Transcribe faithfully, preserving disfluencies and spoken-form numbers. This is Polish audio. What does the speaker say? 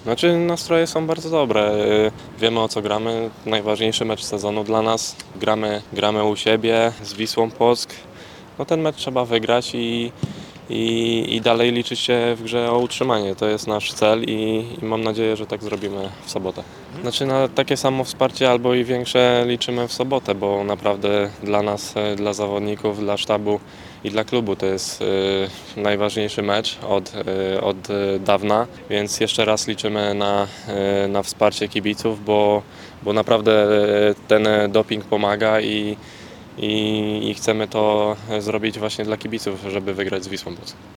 Znaczy nastroje są bardzo dobre. Wiemy, o co gramy. Najważniejszy mecz sezonu dla nas. Gramy, gramy u siebie z Wisłą Płock. No ten mecz trzeba wygrać i, i, i dalej liczyć się w grze o utrzymanie. To jest nasz cel i, i mam nadzieję, że tak zrobimy w sobotę. Znaczy na takie samo wsparcie albo i większe liczymy w sobotę, bo naprawdę dla nas, dla zawodników, dla sztabu i dla klubu to jest y, najważniejszy mecz od, y, od y, dawna, więc jeszcze raz liczymy na, y, na wsparcie kibiców, bo, bo naprawdę y, ten doping pomaga i, i, i chcemy to zrobić właśnie dla kibiców, żeby wygrać z Wisłą Płock.